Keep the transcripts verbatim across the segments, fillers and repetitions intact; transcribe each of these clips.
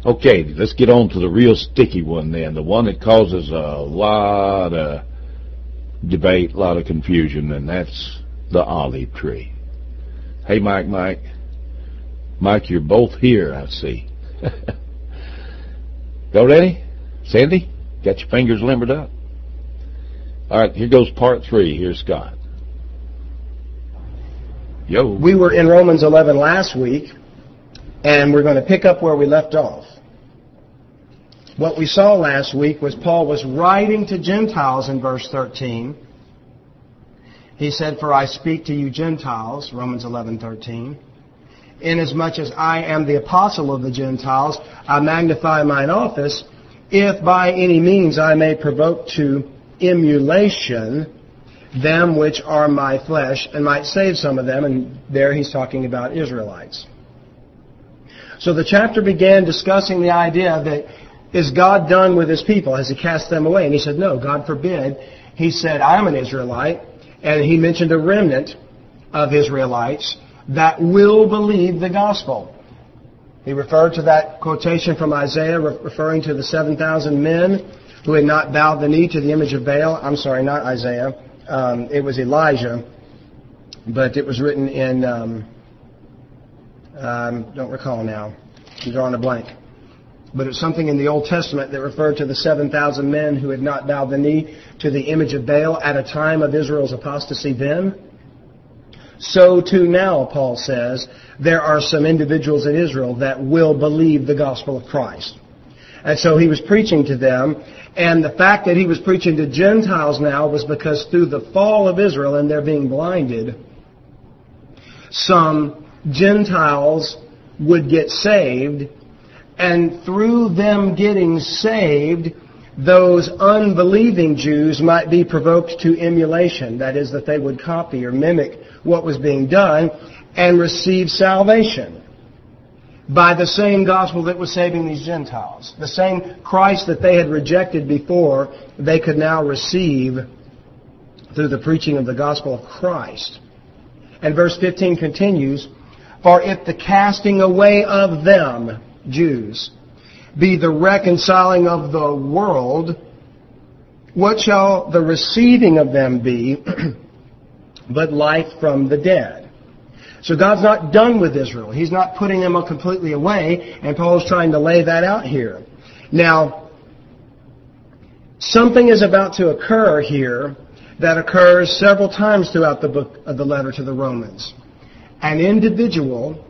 Okay, let's get on to the real sticky one then, the one that causes a lot of debate, a lot of confusion, and that's the olive tree. Hey, Mike, Mike. Mike, you're both here, I see. Go ready? Sandy, got your fingers limbered up? All right, here goes part three. Here's Scott. Yo. We were in Romans eleven last week, and we're going to pick up where we left off. What we saw last week was Paul was writing to Gentiles in verse thirteen. He said, "For I speak to you Gentiles," Romans eleven thirteen. "Inasmuch as I am the apostle of the Gentiles, I magnify mine office, if by any means I may provoke to emulation them which are my flesh, and might save some of them." And there he's talking about Israelites. So the chapter began discussing the idea that, is God done with His people? Has He cast them away? And he said, no, God forbid. He said, I'm an Israelite. And he mentioned a remnant of Israelites that will believe the gospel. He referred to that quotation from Isaiah, referring to the seven thousand men who had not bowed the knee to the image of Baal. I'm sorry, not Isaiah. Um, it was Elijah. But it was written in, um, um, don't recall now. I'm drawing a blank. But it was something in the Old Testament that referred to the seven thousand men who had not bowed the knee to the image of Baal at a time of Israel's apostasy then. So too now, Paul says, there are some individuals in Israel that will believe the gospel of Christ. And so he was preaching to them. And the fact that he was preaching to Gentiles now was because through the fall of Israel and their being blinded, some Gentiles would get saved. And through them getting saved, those unbelieving Jews might be provoked to emulation. That is, that they would copy or mimic what was being done and receive salvation by the same gospel that was saving these Gentiles. The same Christ that they had rejected before, they could now receive through the preaching of the gospel of Christ. And verse fifteen continues, "For if the casting away of them," Jews, "be the reconciling of the world, what shall the receiving of them be but life from the dead?" So God's not done with Israel. He's not putting them completely away, and Paul's trying to lay that out here. Now, something is about to occur here that occurs several times throughout the book of the letter to the Romans. An individual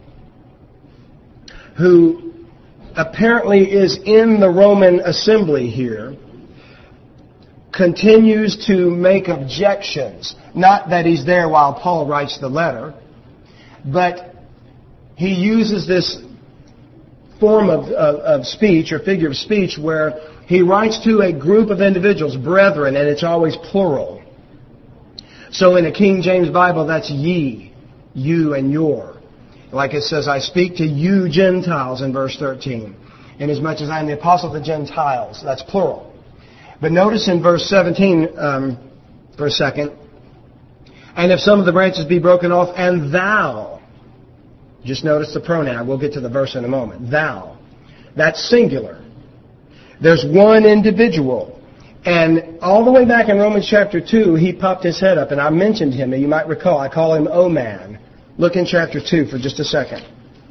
who apparently is in the Roman assembly here continues to make objections. Not that he's there while Paul writes the letter, but he uses this form of, of, of speech or figure of speech where he writes to a group of individuals, brethren, and it's always plural. So in a King James Bible, that's ye, you, and your. Like it says, I speak to you Gentiles in verse thirteen. Inasmuch as I am the apostle of the Gentiles. That's plural. But notice in verse seventeen, um, for a second. And if some of the branches be broken off, and thou. Just notice the pronoun. We'll get to the verse in a moment. Thou. That's singular. There's one individual. And all the way back in Romans chapter two, he popped his head up. And I mentioned him. And you might recall, I call him O-Man. Look in chapter two for just a second.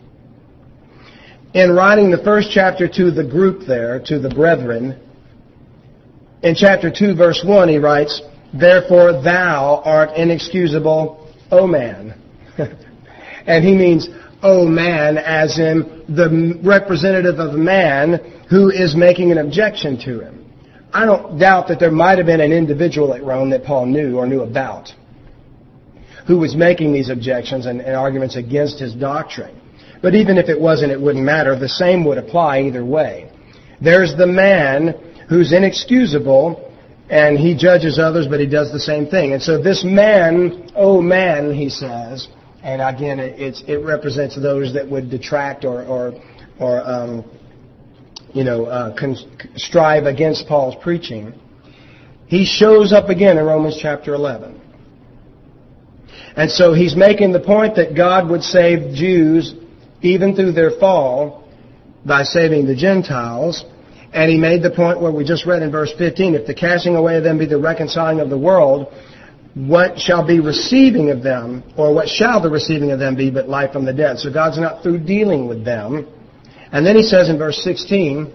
In writing the first chapter to the group there, to the brethren, in chapter two, verse one, he writes, "Therefore thou art inexcusable, O man." And he means, O man, as in the representative of man who is making an objection to him. I don't doubt that there might have been an individual at Rome that Paul knew or knew about who was making these objections and, and arguments against his doctrine. But even if it wasn't, it wouldn't matter. The same would apply either way. There's the man who's inexcusable, and he judges others, but he does the same thing. And so this man, oh man, he says, and again, it, it's, it represents those that would detract or, or, or um, you know, uh, con- strive against Paul's preaching. He shows up again in Romans chapter eleven. And so he's making the point that God would save Jews even through their fall by saving the Gentiles. And he made the point where we just read in verse fifteen, if the casting away of them be the reconciling of the world, what shall be receiving of them, or what shall the receiving of them be but life from the dead? So God's not through dealing with them. And then he says in verse sixteen,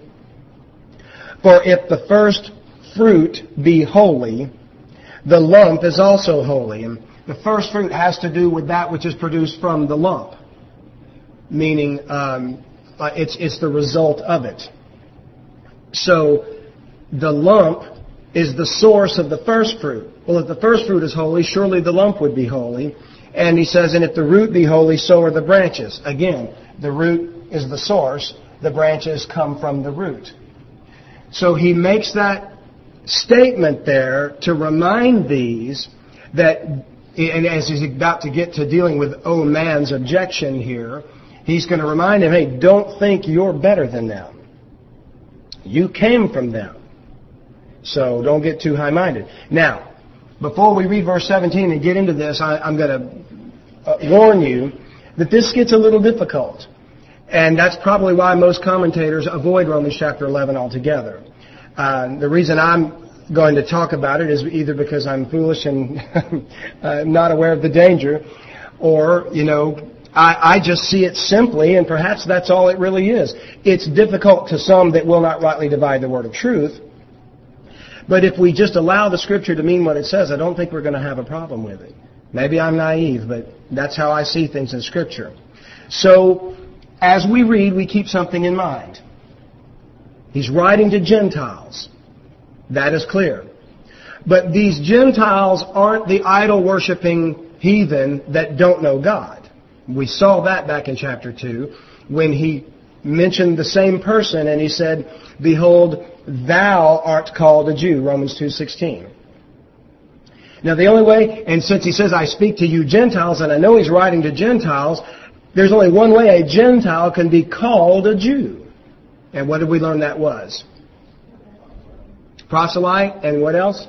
for if the first fruit be holy, the lump is also holy. And the first fruit has to do with that which is produced from the lump, meaning um, it's it's the result of it. So the lump is the source of the first fruit. Well, if the first fruit is holy, surely the lump would be holy. And he says, and if the root be holy, so are the branches. Again, the root is the source. The branches come from the root. So he makes that statement there to remind these that, and as he's about to get to dealing with, oh, man's objection here, he's going to remind him, hey, don't think you're better than them. You came from them. So don't get too high-minded. Now, before we read verse seventeen and get into this, I, I'm going to uh, warn you that this gets a little difficult. And that's probably why most commentators avoid Romans chapter eleven altogether. Uh, the reason I'm going to talk about it is either because I'm foolish and uh, not aware of the danger, or, you know, I, I just see it simply, and perhaps that's all it really is. It's difficult to some that will not rightly divide the word of truth. But if we just allow the Scripture to mean what it says, I don't think we're going to have a problem with it. Maybe I'm naive, but that's how I see things in Scripture. So, as we read, we keep something in mind. He's writing to Gentiles. That is clear. But these Gentiles aren't the idol-worshipping heathen that don't know God. We saw that back in chapter two when he mentioned the same person and he said, behold, thou art called a Jew, Romans two sixteen. Now the only way, and since he says, I speak to you Gentiles, and I know he's writing to Gentiles, there's only one way a Gentile can be called a Jew. And what did we learn that was? Proselyte, and what else?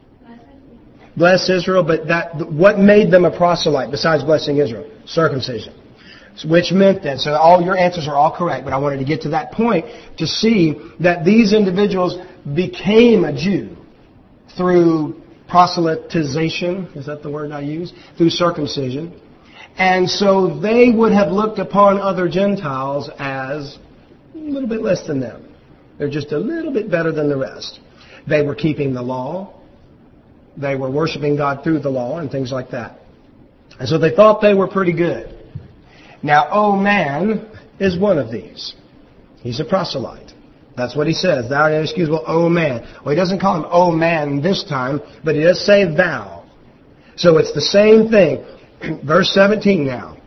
Bless Israel, but that what made them a proselyte besides blessing Israel? Circumcision. Which meant that, so all your answers are all correct, but I wanted to get to that point to see that these individuals became a Jew through proselytization, is that the word I use? Through circumcision. And so they would have looked upon other Gentiles as a little bit less than them. They're just a little bit better than the rest. They were keeping the law. They were worshiping God through the law and things like that. And so they thought they were pretty good. Now, oh man is one of these. He's a proselyte. That's what he says. Thou art inexcusable, oh man. Well, he doesn't call him oh man this time, but he does say thou. So it's the same thing. Verse seventeen now.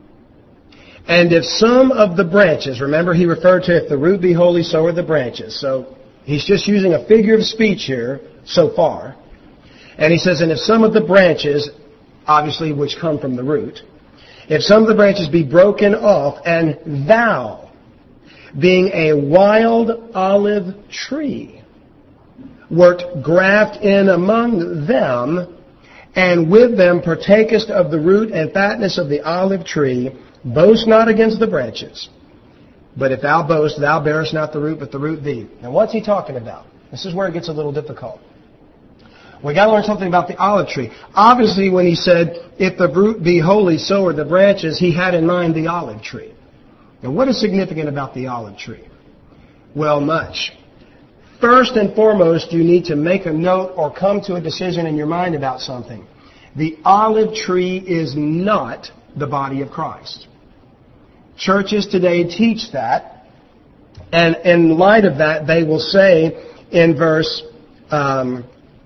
And if some of the branches, remember he referred to if the root be holy, so are the branches. So he's just using a figure of speech here so far. And he says, and if some of the branches, obviously which come from the root, if some of the branches be broken off, and thou, being a wild olive tree, wert graft in among them, and with them partakest of the root and fatness of the olive tree, boast not against the branches. But if thou boast, thou bearest not the root, but the root thee. Now what's he talking about? This is where it gets a little difficult. We got to learn something about the olive tree. Obviously, when he said, if the root be holy, so are the branches, he had in mind the olive tree. Now, what is significant about the olive tree? Well, much. First and foremost, you need to make a note or come to a decision in your mind about something. The olive tree is not the body of Christ. Churches today teach that, and in light of that, they will say in verse um,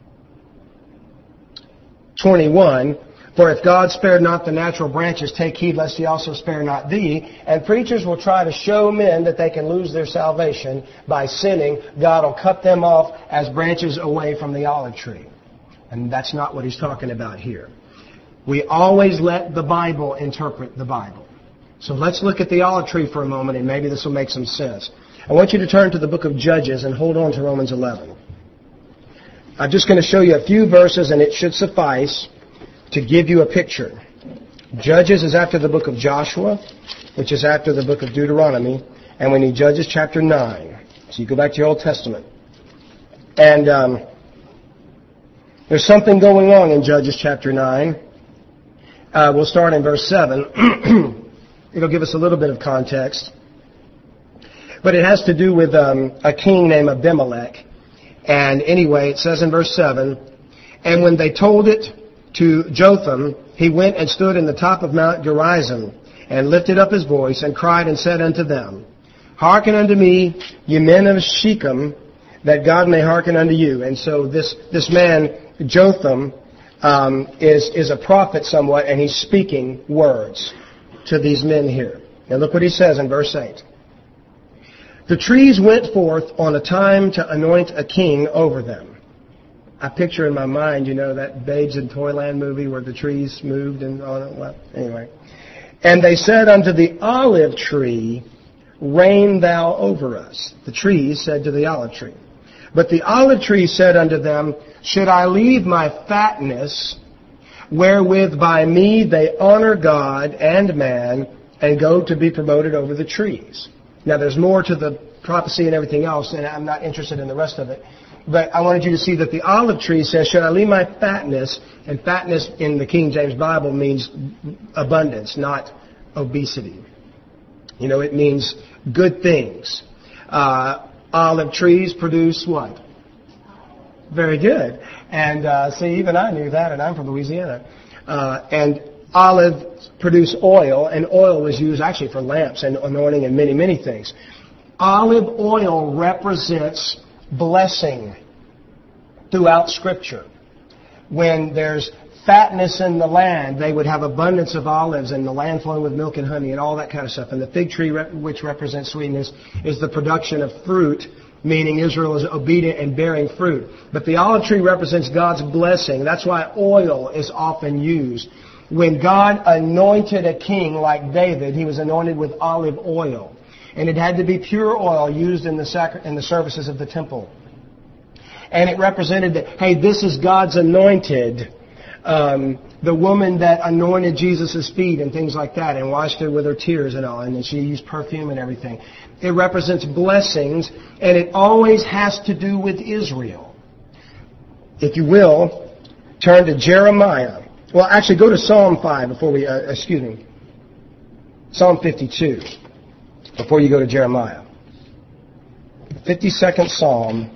twenty-one, for if God spared not the natural branches, take heed lest he also spare not thee. And preachers will try to show men that they can lose their salvation by sinning. God will cut them off as branches away from the olive tree. And that's not what he's talking about here. We always let the Bible interpret the Bible. So let's look at the olive tree for a moment, and maybe this will make some sense. I want you to turn to the book of Judges and hold on to Romans eleven. I'm just going to show you a few verses, and it should suffice to give you a picture. Judges is after the book of Joshua, which is after the book of Deuteronomy, And we need Judges chapter nine. So you go back to your Old Testament. And um, there's something going on in Judges chapter nine. Uh, we'll start in verse seven. It'll give us a little bit of context. But it has to do with um, a king named Abimelech. And anyway, it says in verse seven, and when they told it to Jotham, he went and stood in the top of Mount Gerizim, and lifted up his voice, and cried and said unto them, Hearken unto me, ye men of Shechem, that God may hearken unto you. And so this, this man, Jotham, um, is, is a prophet somewhat, and he's speaking words to these men here. Now look what he says in verse eight. The trees went forth on a time to anoint a king over them. I picture in my mind, you know, that Babes in Toyland movie where the trees moved and on it. Well, anyway. And they said unto the olive tree, Reign thou over us. The trees said to the olive tree. But the olive tree said unto them, Should I leave my fatness, wherewith by me they honor God and man, and go to be promoted over the trees? Now, there's more to the prophecy and everything else, and I'm not interested in the rest of it. But I wanted you to see that the olive tree says, Should I leave my fatness? And fatness in the King James Bible means abundance, not obesity. You know, it means good things. Uh, olive trees produce what? Very good. And uh, see, even I knew that, and I'm from Louisiana. Uh, and olives produce oil, and oil was used actually for lamps and anointing and many, many things. Olive oil represents blessing throughout Scripture. When there's fatness in the land, they would have abundance of olives and the land flowing with milk and honey and all that kind of stuff. And the fig tree, which represents sweetness, is the production of fruit, meaning Israel is obedient and bearing fruit. But the olive tree represents God's blessing. That's why oil is often used. When God anointed a king like David, he was anointed with olive oil. And it had to be pure oil used in the sacri- in the services of the temple. And it represented that, hey, this is God's anointed. Um, the woman that anointed Jesus' feet and things like that and washed her with her tears and all. And then she used perfume and everything. It represents blessings. And it always has to do with Israel. If you will, turn to Jeremiah. Well, actually, go to Psalm five before we, uh, excuse me, Psalm fifty-two, before you go to Jeremiah. fifty-second Psalm.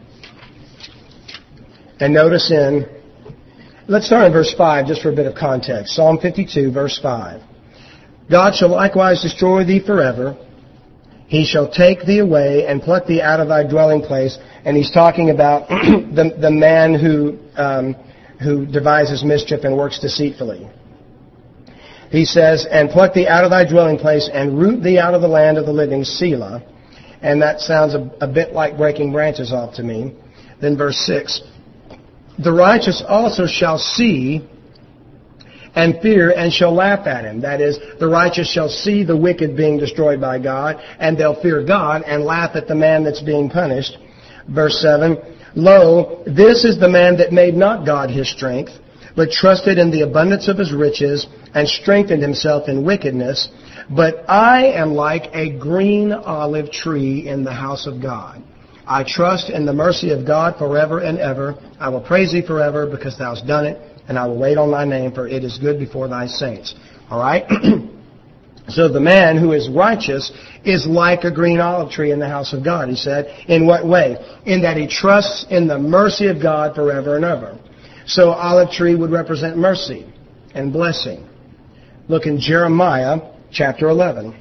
And notice in, let's start in verse five just for a bit of context. Psalm fifty-two, verse five. God shall likewise destroy thee forever. He shall take thee away and pluck thee out of thy dwelling place. And he's talking about the, the man who... Um, who devises mischief and works deceitfully. He says, and pluck thee out of thy dwelling place, and root thee out of the land of the living, Selah. And that sounds a, a bit like breaking branches off to me. Then verse six. The righteous also shall see and fear and shall laugh at him. That is, the righteous shall see the wicked being destroyed by God, and they'll fear God and laugh at the man that's being punished. Verse seven. Lo, this is the man that made not God his strength, but trusted in the abundance of his riches, and strengthened himself in wickedness. But I am like a green olive tree in the house of God. I trust in the mercy of God forever and ever. I will praise thee forever, because thou hast done it, and I will wait on thy name, for it is good before thy saints. All right? So the man who is righteous is like a green olive tree in the house of God, he said. In what way? In that he trusts in the mercy of God forever and ever. So olive tree would represent mercy and blessing. Look in Jeremiah chapter eleven.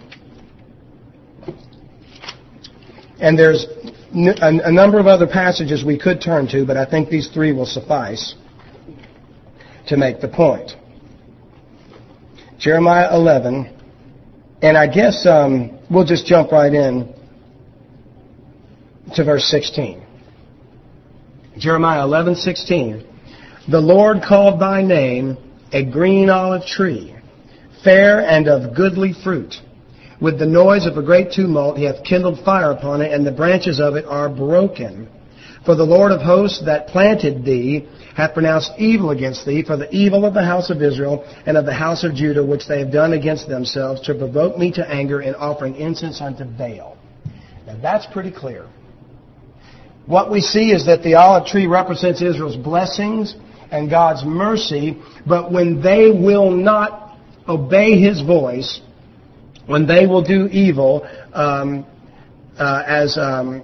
And there's a number of other passages we could turn to, but I think these three will suffice to make the point. Jeremiah eleven. And I guess um, we'll just jump right in to verse sixteen. Jeremiah eleven sixteen. The Lord called thy name a green olive tree, fair and of goodly fruit. With the noise of a great tumult he hath kindled fire upon it, and the branches of it are broken. For the Lord of hosts that planted thee hath pronounced evil against thee, for the evil of the house of Israel and of the house of Judah, which they have done against themselves, to provoke me to anger in offering incense unto Baal. Now that's pretty clear. What we see is that the olive tree represents Israel's blessings and God's mercy, but when they will not obey His voice, when they will do evil, um, uh, as um,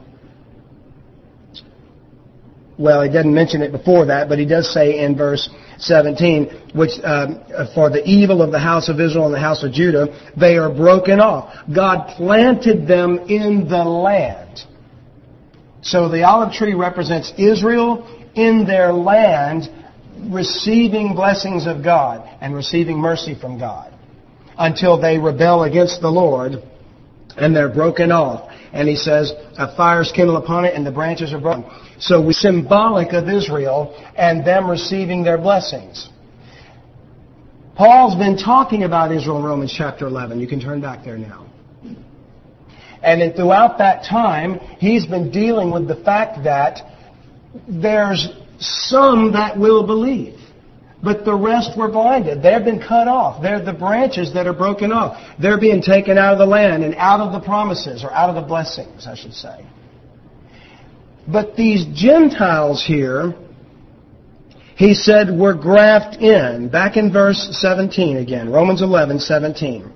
well, he doesn't mention it before that, but he does say in verse seventeen, which um, for the evil of the house of Israel and the house of Judah, they are broken off. God planted them in the land. So the olive tree represents Israel in their land, receiving blessings of God and receiving mercy from God, until they rebel against the Lord and they're broken off. And he says, a fire is kindled upon it and the branches are broken. So we're symbolic of Israel and them receiving their blessings. Paul's been talking about Israel in Romans chapter eleven. You can turn back there now. And then throughout that time, he's been dealing with the fact that there's some that will believe, but the rest were blinded. They've been cut off. They're the branches that are broken off. They're being taken out of the land and out of the promises, or out of the blessings, I should say. But these Gentiles here, he said, were grafted in. Back in verse seventeen again, Romans eleven, seventeen.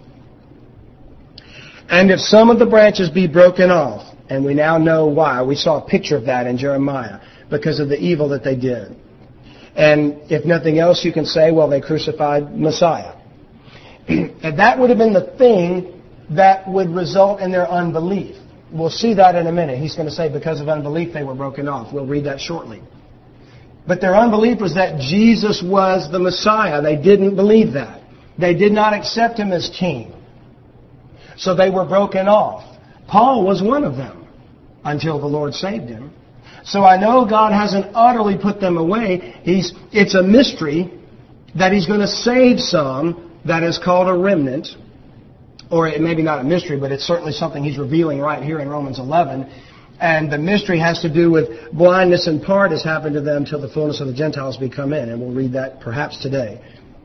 And if some of the branches be broken off, and we now know why. We saw a picture of that in Jeremiah, because of the evil that they did. And if nothing else, you can say, well, they crucified Messiah. And that would have been the thing that would result in their unbelief. We'll see that in a minute. He's going to say because of unbelief they were broken off. We'll read that shortly. But their unbelief was that Jesus was the Messiah. They didn't believe that. They did not accept Him as King. So they were broken off. Paul was one of them until the Lord saved him. So I know God hasn't utterly put them away. He's, it's a mystery that He's going to save some that is called a remnant. Or it may be not a mystery, but it's certainly something He's revealing right here in Romans eleven. And the mystery has to do with blindness in part has happened to them till the fullness of the Gentiles be come in. And we'll read that perhaps today.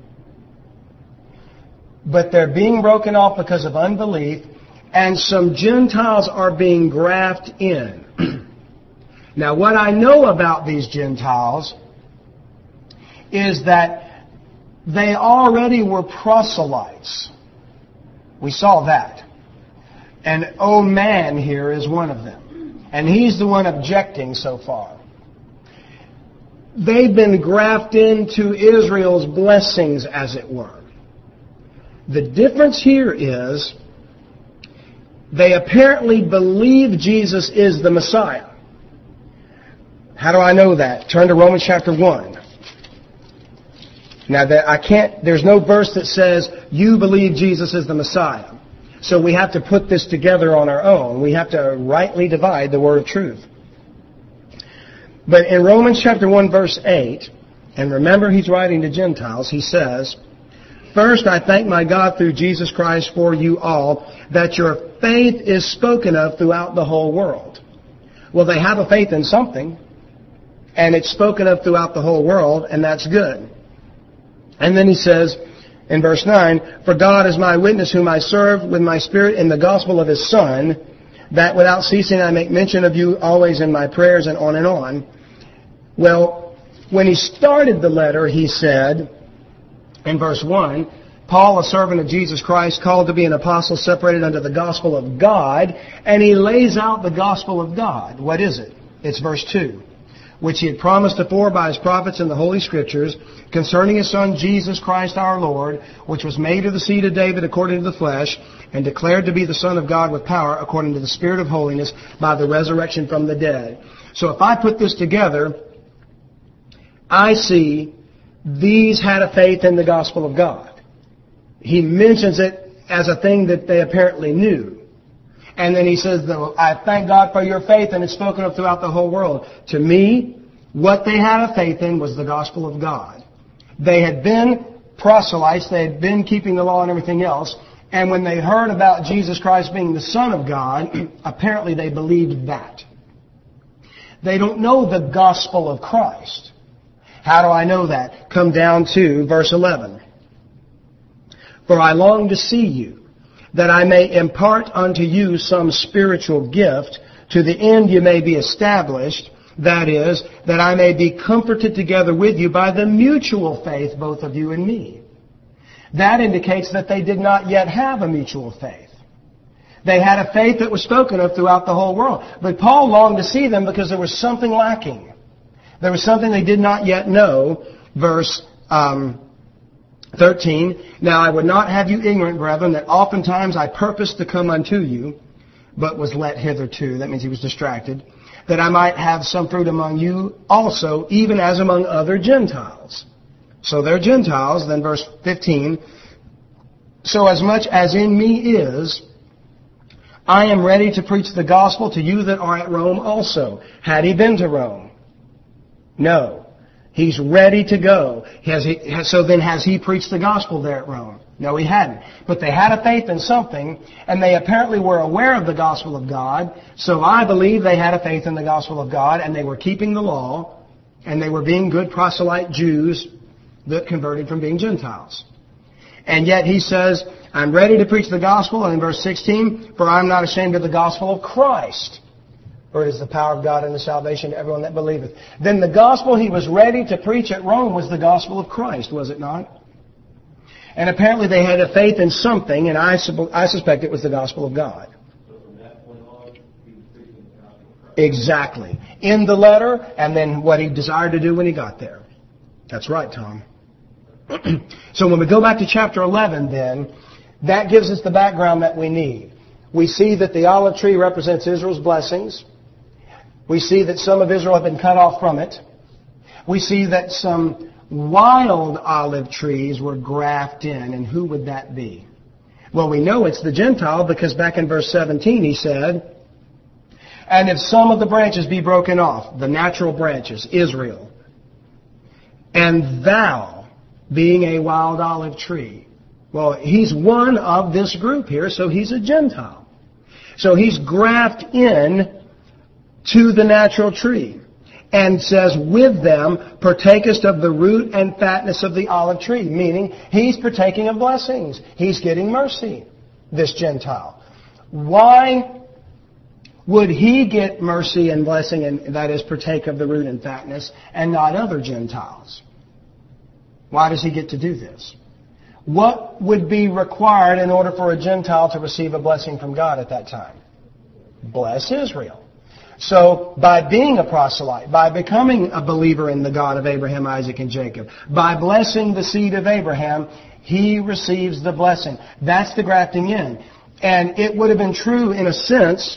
But they're being broken off because of unbelief, and some Gentiles are being grafted in. Now, what I know about these Gentiles is that they already were proselytes. We saw that. And old man here is one of them. And he's the one objecting so far. They've been grafted into Israel's blessings, as it were. The difference here is they apparently believe Jesus is the Messiah. How do I know that? Turn to Romans chapter one. Now, that I can't. There's no verse that says you believe Jesus is the Messiah. So we have to put this together on our own. We have to rightly divide the word of truth. But in Romans chapter one, verse eight, and remember he's writing to Gentiles, he says, first, I thank my God through Jesus Christ for you all, that your faith is spoken of throughout the whole world. Well, they have a faith in something, and it's spoken of throughout the whole world, and that's good. And then he says in verse nine, for God is my witness whom I serve with my spirit in the gospel of His Son, that without ceasing I make mention of you always in my prayers, and on and on. Well, when he started the letter, he said, in verse one, Paul, a servant of Jesus Christ, called to be an apostle, separated unto the gospel of God. And he lays out the gospel of God. What is it? It's verse two. Which He had promised afore by His prophets in the Holy Scriptures, concerning His Son Jesus Christ our Lord, which was made of the seed of David according to the flesh, and declared to be the Son of God with power according to the Spirit of holiness by the resurrection from the dead. So if I put this together, I see these had a faith in the gospel of God. He mentions it as a thing that they apparently knew. And then he says, I thank God for your faith, and it's spoken of throughout the whole world. To me, what they had a faith in was the gospel of God. They had been proselytes. They had been keeping the law and everything else. And when they heard about Jesus Christ being the Son of God, apparently they believed that. They don't know the gospel of Christ. How do I know that? Come down to verse eleven. For I long to see you, that I may impart unto you some spiritual gift, to the end you may be established, that is, that I may be comforted together with you by the mutual faith, both of you and me. That indicates that they did not yet have a mutual faith. They had a faith that was spoken of throughout the whole world. But Paul longed to see them because there was something lacking. There was something they did not yet know. Verse um, thirteen, Now I would not have you ignorant, brethren, that oftentimes I purposed to come unto you, but was let hitherto. That means he was distracted. That I might have some fruit among you also, even as among other Gentiles. So they're Gentiles. Then verse fifteen, So as much as in me is, I am ready to preach the gospel to you that are at Rome also. Had he been to Rome? No. He's ready to go. Has he, so then has he preached the gospel there at Rome? No, he hadn't. But they had a faith in something, and they apparently were aware of the gospel of God. So I believe they had a faith in the gospel of God, and they were keeping the law, and they were being good proselyte Jews that converted from being Gentiles. And yet he says, I'm ready to preach the gospel, and in verse sixteen, for I'm not ashamed of the gospel of Christ. For it is the power of God and the salvation to everyone that believeth. Then the gospel he was ready to preach at Rome was the gospel of Christ, was it not? And apparently they had a faith in something, and I, I suspect it was the gospel of God. So from that point on, he was preaching the gospel of Christ. Exactly. In the letter, and then what he desired to do when he got there. That's right, Tom. So when we go back to chapter eleven then, that gives us the background that we need. We see that the olive tree represents Israel's blessings. We see that some of Israel have been cut off from it. We see that some wild olive trees were grafted in. And who would that be? Well, we know it's the Gentile because back in verse seventeen he said, And if some of the branches be broken off, the natural branches, Israel, and thou, being a wild olive tree. Well, he's one of this group here, so he's a Gentile. So he's grafted in to the natural tree. And says, with them partakest of the root and fatness of the olive tree. Meaning, he's partaking of blessings. He's getting mercy, this Gentile. Why would he get mercy and blessing, and that is partake of the root and fatness, and not other Gentiles? Why does he get to do this? What would be required in order for a Gentile to receive a blessing from God at that time? Bless Israel. So, by being a proselyte, by becoming a believer in the God of Abraham, Isaac, and Jacob, by blessing the seed of Abraham, he receives the blessing. That's the grafting in. And it would have been true, in a sense,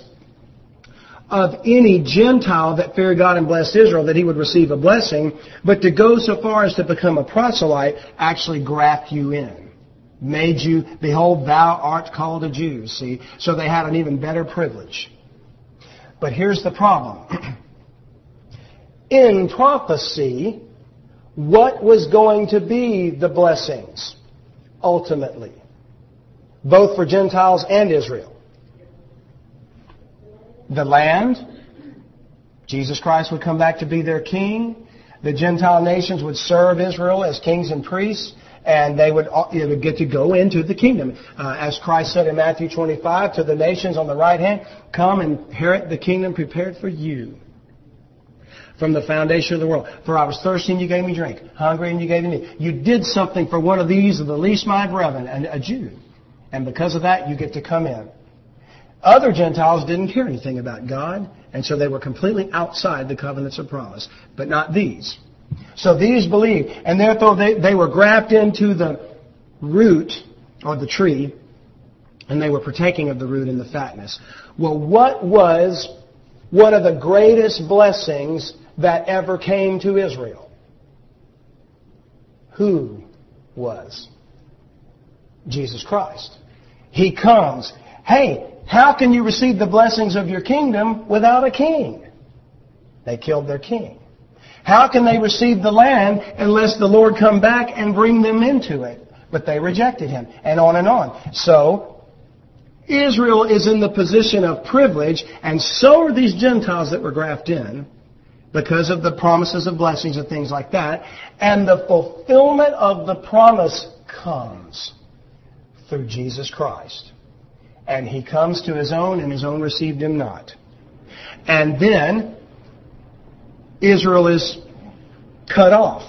of any Gentile that feared God and blessed Israel, that he would receive a blessing. But to go so far as to become a proselyte actually graft you in. Made you, behold, thou art called a Jew. See? So they had an even better privilege. But here's the problem. In prophecy, what was going to be the blessings, ultimately? Both for Gentiles and Israel. The land. Jesus Christ would come back to be their king. The Gentile nations would serve Israel as kings and priests. And they would, they would get to go into the kingdom. Uh, as Christ said in Matthew twenty-five, to the nations on the right hand, come and inherit the kingdom prepared for you from the foundation of the world. For I was thirsty and you gave me drink, hungry and you gave me meat. You did something for one of these of the least my brethren, a, a Jew. And because of that, you get to come in. Other Gentiles didn't care anything about God, and so they were completely outside the covenants of promise. But not these. So these believed, and therefore they, they were grafted into the root, or the tree, and they were partaking of the root and the fatness. Well, what was one of the greatest blessings that ever came to Israel? Who was? Jesus Christ. He comes. Hey, how can you receive the blessings of your kingdom without a king? They killed their king. How can they receive the land unless the Lord come back and bring them into it? But they rejected Him, and on and on. So, Israel is in the position of privilege, and so are these Gentiles that were grafted in, because of the promises of blessings and things like that. And the fulfillment of the promise comes through Jesus Christ. And he comes to his own, and his own received him not. And then Israel is cut off.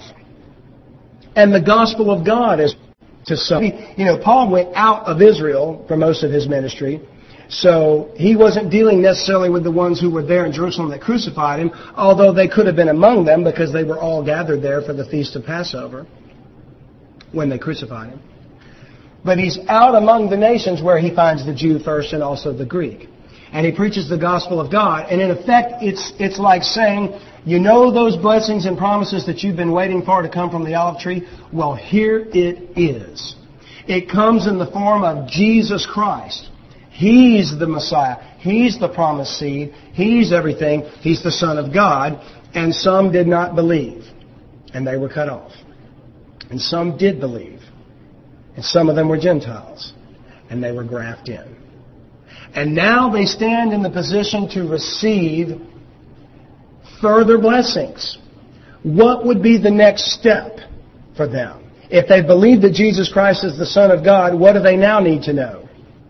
And the gospel of God is to some. You know, Paul went out of Israel for most of his ministry. So he wasn't dealing necessarily with the ones who were there in Jerusalem that crucified him, although they could have been among them because they were all gathered there for the Feast of Passover when they crucified him. But he's out among the nations where he finds the Jew first and also the Greek. And he preaches the gospel of God. And in effect, it's it's like saying, you know those blessings and promises that you've been waiting for to come from the olive tree? Well, here it is. It comes in the form of Jesus Christ. He's the Messiah. He's the promised seed. He's everything. He's the Son of God. And some did not believe. And they were cut off. And some did believe. And some of them were Gentiles. And they were grafted in. And now they stand in the position to receive further blessings. What would be the next step for them? If they believe that Jesus Christ is the Son of God, what do they now need to know?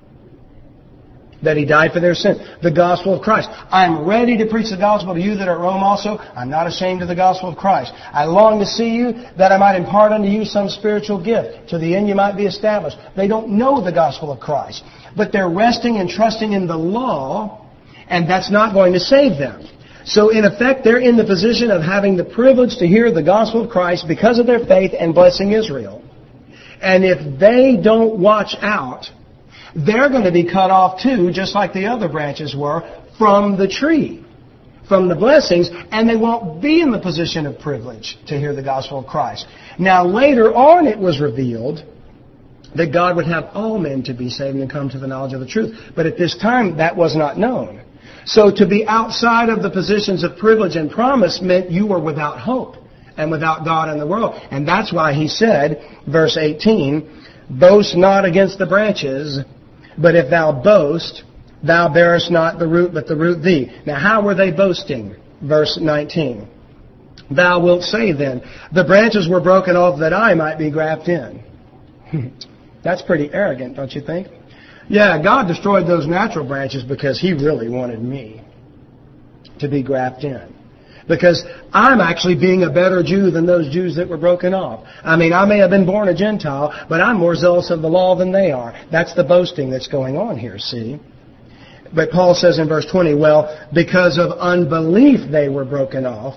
That He died for their sins. The gospel of Christ. I'm ready to preach the gospel to you that are at Rome also. I'm not ashamed of the gospel of Christ. I long to see you that I might impart unto you some spiritual gift. To the end you might be established. They don't know the gospel of Christ. But they're resting and trusting in the law, and that's not going to save them. So in effect, they're in the position of having the privilege to hear the gospel of Christ because of their faith and blessing Israel. And if they don't watch out, they're going to be cut off too, just like the other branches were, from the tree, from the blessings, and they won't be in the position of privilege to hear the gospel of Christ. Now later on it was revealed that God would have all men to be saved and come to the knowledge of the truth. But at this time that was not known. So to be outside of the positions of privilege and promise meant you were without hope and without God in the world. And that's why he said, verse eighteen, boast not against the branches, but if thou boast, thou bearest not the root, but the root thee. Now how were they boasting? Verse nineteen. Thou wilt say then, the branches were broken off that I might be grafted in. That's pretty arrogant, don't you think? Yeah, God destroyed those natural branches because He really wanted me to be grafted in. Because I'm actually being a better Jew than those Jews that were broken off. I mean, I may have been born a Gentile, but I'm more zealous of the law than they are. That's the boasting that's going on here, see? But Paul says in verse twenty, well, because of unbelief they were broken off,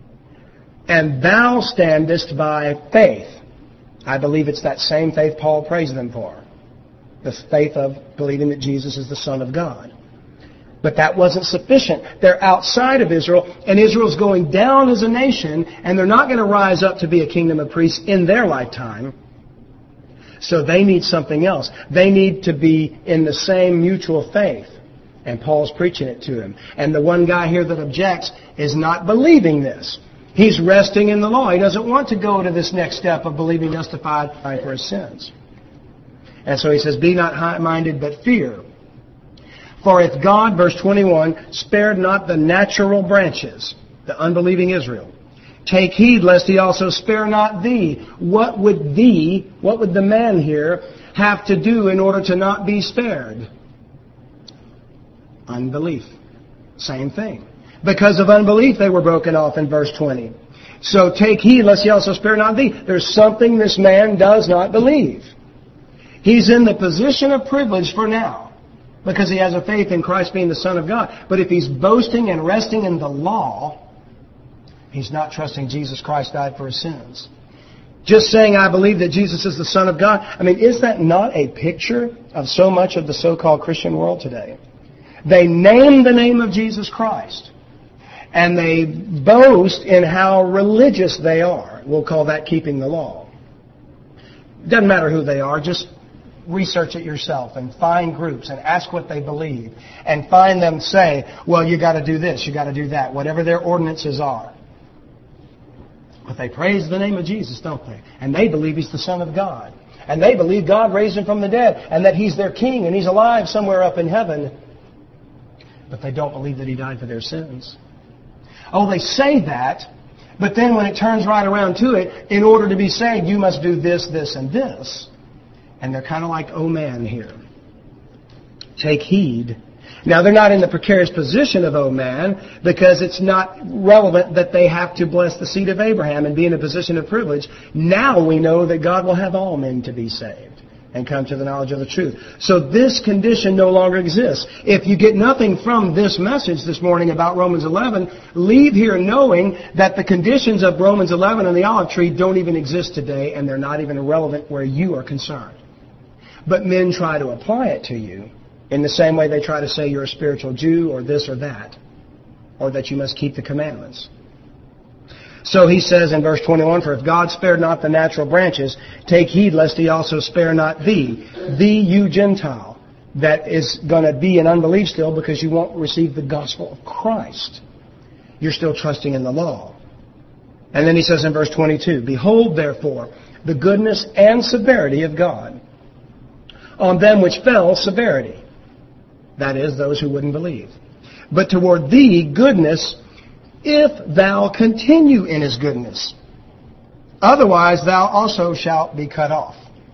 and thou standest by faith. I believe it's that same faith Paul praised them for. The faith of believing that Jesus is the Son of God. But that wasn't sufficient. They're outside of Israel, and Israel's going down as a nation, and they're not going to rise up to be a kingdom of priests in their lifetime. So they need something else. They need to be in the same mutual faith. And Paul's preaching it to them. And the one guy here that objects is not believing this. He's resting in the law. He doesn't want to go to this next step of believing justified for his sins. And so he says, be not high-minded, but fear. For if God, verse twenty-one, spared not the natural branches, the unbelieving Israel, take heed lest He also spare not thee. What would thee, what would the man here have to do in order to not be spared? Unbelief. Same thing. Because of unbelief they were broken off in verse twenty. So take heed lest He also spare not thee. There's something this man does not believe. He's in the position of privilege for now, because he has a faith in Christ being the Son of God. But if he's boasting and resting in the law, he's not trusting Jesus Christ died for his sins. Just saying, I believe that Jesus is the Son of God. I mean, is that not a picture of so much of the so-called Christian world today? They name the name of Jesus Christ, and they boast in how religious they are. We'll call that keeping the law. Doesn't matter who they are, just research it yourself and find groups and ask what they believe and find them say, well, you got to do this, you got to do that, whatever their ordinances are. But they praise the name of Jesus, don't they? And they believe He's the Son of God. And they believe God raised Him from the dead and that He's their King and He's alive somewhere up in heaven. But they don't believe that He died for their sins. Oh, they say that, but then when it turns right around to it, in order to be saved, you must do this, this, and this. And they're kind of like, oh man, here. take heed. Now, they're not in the precarious position of, oh man, because it's not relevant that they have to bless the seed of Abraham and be in a position of privilege. Now we know that God will have all men to be saved and come to the knowledge of the truth. So this condition no longer exists. If you get nothing from this message this morning about Romans eleven, leave here knowing that the conditions of Romans eleven and the olive tree don't even exist today, and they're not even relevant where you are concerned. But men try to apply it to you in the same way they try to say you're a spiritual Jew or this or that, or that you must keep the commandments. So he says in verse twenty-one, for if God spared not the natural branches, take heed lest he also spare not thee, thee you Gentile, that is going to be in unbelief still because you won't receive the gospel of Christ. You're still trusting in the law. And then he says in verse twenty-two, behold therefore the goodness and severity of God. On them which fell, severity. That is, those who wouldn't believe. But toward thee, goodness, if thou continue in his goodness. Otherwise, thou also shalt be cut off.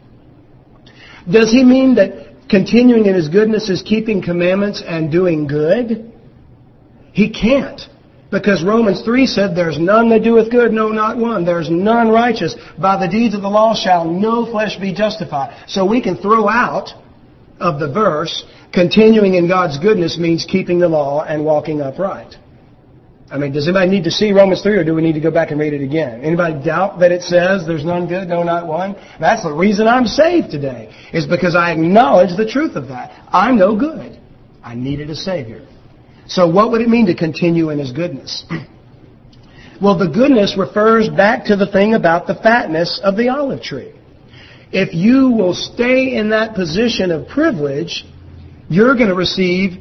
Does he mean that continuing in his goodness is keeping commandments and doing good? He can't. Because Romans three said, there's none that doeth good, no, not one. There's none righteous. By the deeds of the law shall no flesh be justified. So we can throw out of the verse, continuing in God's goodness means keeping the law and walking upright. I mean, does anybody need to see Romans three, or do we need to go back and read it again? Anybody doubt that it says there's none good, no, not one? That's the reason I'm saved today, is because I acknowledge the truth of that. I'm no good. I needed a Savior. So what would it mean to continue in his goodness? Well, the goodness refers back to the thing about the fatness of the olive tree. If you will stay in that position of privilege, you're going to receive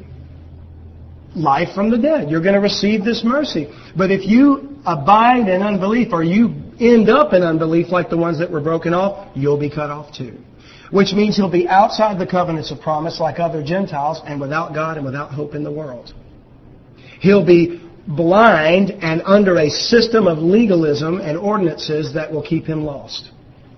life from the dead. You're going to receive this mercy. But if you abide in unbelief, or you end up in unbelief like the ones that were broken off, you'll be cut off too. Which means he'll be outside the covenants of promise like other Gentiles, and without God and without hope in the world. He'll be blind and under a system of legalism and ordinances that will keep him lost.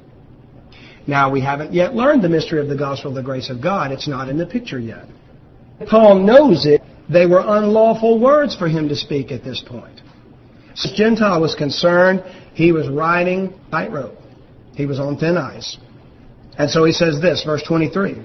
Now, we haven't yet learned the mystery of the gospel of the grace of God. It's not in the picture yet. Paul knows it. They were unlawful words for him to speak at this point. As Gentile was concerned, he was riding tightrope. He was on thin ice. And so he says this, verse twenty-three.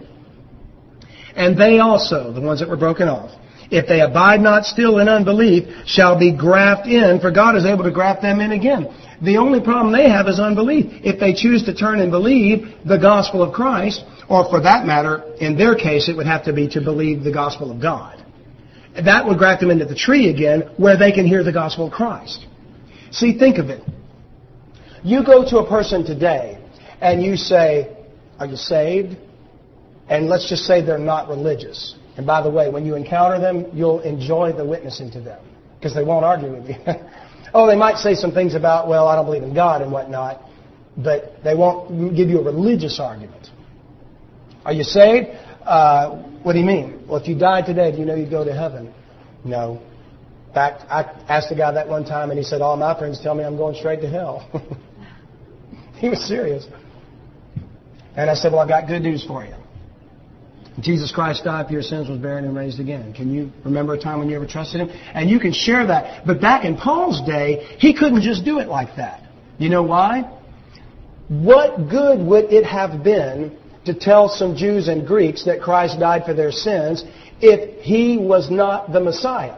And they also, the ones that were broken off, if they abide not still in unbelief, shall be grafted in, for God is able to graft them in again. The only problem they have is unbelief. If they choose to turn and believe the gospel of Christ, or for that matter, in their case, it would have to be to believe the gospel of God. That would graft them into the tree again, where they can hear the gospel of Christ. See, think of it. You go to a person today, and you say, are you saved? And let's just say they're not religious. And by the way, when you encounter them, you'll enjoy the witnessing to them, because they won't argue with you. Oh, they might say some things about, well, I don't believe in God and whatnot, but they won't give you a religious argument. Are you saved? Uh, what do you mean? Well, if you died today, do you know you'd go to heaven? No. In fact, I asked a guy that one time, and he said, all my friends tell me I'm going straight to hell. He was serious. And I said, well, I've got good news for you. Jesus Christ died for your sins, was buried, and raised again. Can you remember a time when you ever trusted him? And you can share that. But back in Paul's day, he couldn't just do it like that. You know why? What good would it have been to tell some Jews and Greeks that Christ died for their sins if he was not the Messiah?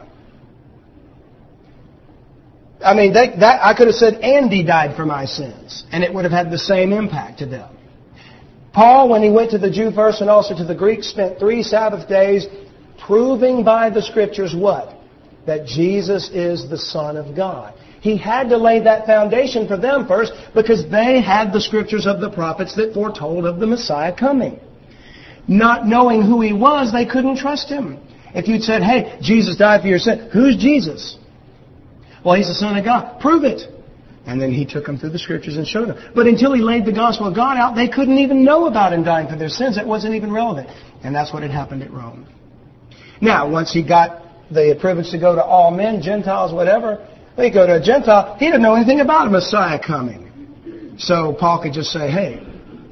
I mean, that, that I could have said, Andy died for my sins, and it would have had the same impact to them. Paul, when he went to the Jew first and also to the Greeks, spent three Sabbath days proving by the Scriptures what? That Jesus is the Son of God. He had to lay that foundation for them first, because they had the Scriptures of the prophets that foretold of the Messiah coming. Not knowing who he was, they couldn't trust him. If you'd said, hey, Jesus died for your sin, who's Jesus? Well, he's the Son of God. Prove it. And then he took them through the Scriptures and showed them. But until he laid the gospel of God out, they couldn't even know about him dying for their sins. It wasn't even relevant. And that's what had happened at Rome. Now, once he got the privilege to go to all men, Gentiles, whatever, they go to a Gentile, he didn't know anything about a Messiah coming. So Paul could just say, hey,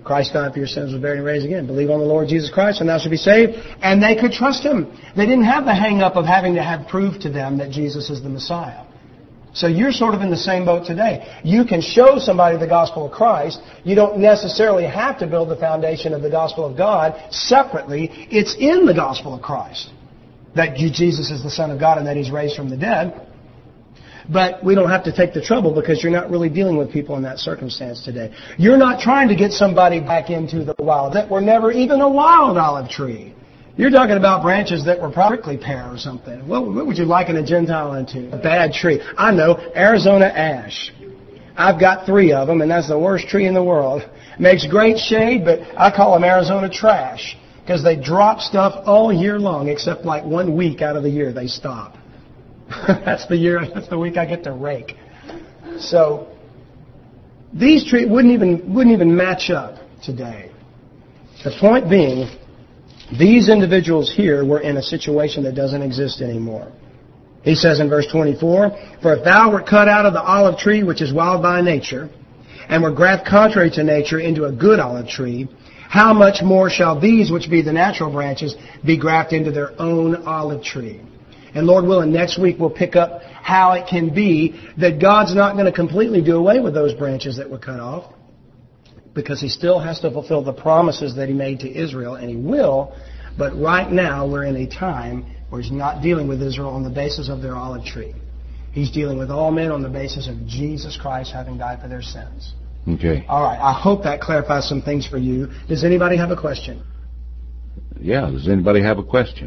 Christ died for your sins, was buried and raised again. Believe on the Lord Jesus Christ and thou shalt be saved. And they could trust Him. They didn't have the hang-up of having to have proof to them that Jesus is the Messiah. So you're sort of in the same boat today. You can show somebody the gospel of Christ. You don't necessarily have to build the foundation of the gospel of God separately. It's in the gospel of Christ that Jesus is the Son of God and that He's raised from the dead. But we don't have to take the trouble because you're not really dealing with people in that circumstance today. You're not trying to get somebody back into the wild that were never even a wild olive tree. You're talking about branches that were probably prickly pear or something. What, what would you liken a Gentile into? A bad tree. I know, Arizona ash. I've got three of them, and that's the worst tree in the world. Makes great shade, but I call them Arizona trash because they drop stuff all year long, except like one week out of the year they stop. That's the year. That's the week I get to rake. So these trees wouldn't even wouldn't even match up today. The point being, these individuals here were in a situation that doesn't exist anymore. He says in verse twenty-four, "For if thou wert cut out of the olive tree which is wild by nature, and were grafted contrary to nature into a good olive tree, how much more shall these which be the natural branches be grafted into their own olive tree?" And Lord willing, next week we'll pick up how it can be that God's not going to completely do away with those branches that were cut off, because He still has to fulfill the promises that He made to Israel, and He will. But right now we're in a time where He's not dealing with Israel on the basis of their olive tree. He's dealing with all men on the basis of Jesus Christ having died for their sins. Okay. All right. I hope that clarifies some things for you. Does anybody have a question? Yeah. Does anybody have a question?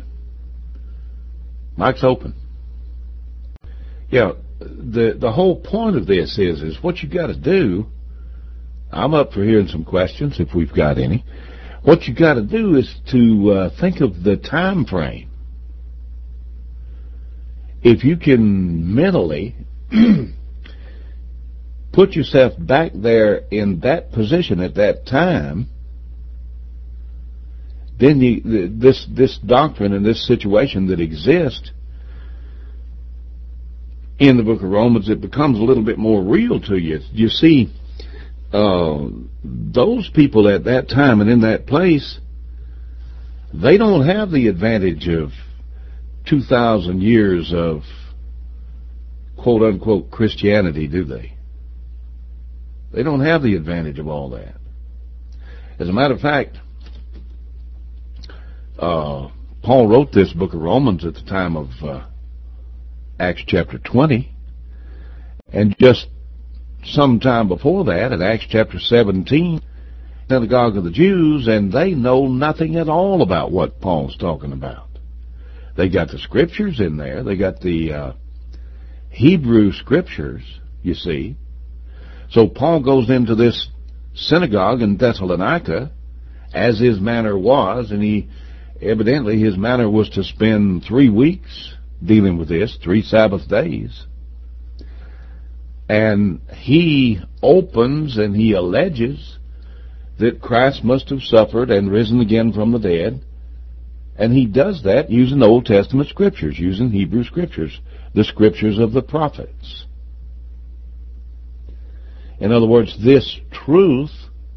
Mic's open. Yeah. The the whole point of this is is what you got to do. I'm up for hearing some questions if we've got any. What you got to do is to uh, think of the time frame. If you can mentally put yourself back there in that position at that time, then you, this this doctrine and this situation that exists in the book of Romans, it becomes a little bit more real to you. You see, uh, those people at that time and in that place, they don't have the advantage of two thousand years of quote-unquote Christianity, do they? They don't have the advantage of all that. As a matter of fact, uh, Paul wrote this book of Romans at the time of uh, Acts chapter twenty, and just some time before that, in Acts chapter seventeen, synagogue of the Jews, and they know nothing at all about what Paul's talking about. They got the scriptures in there. They got the uh, Hebrew scriptures, you see. So Paul goes into this synagogue in Thessalonica, as his manner was, and he evidently his manner was to spend three weeks dealing with this, three Sabbath days. And he opens and he alleges that Christ must have suffered and risen again from the dead. And he does that using the Old Testament scriptures, using Hebrew scriptures, the scriptures of the prophets. In other words, this truth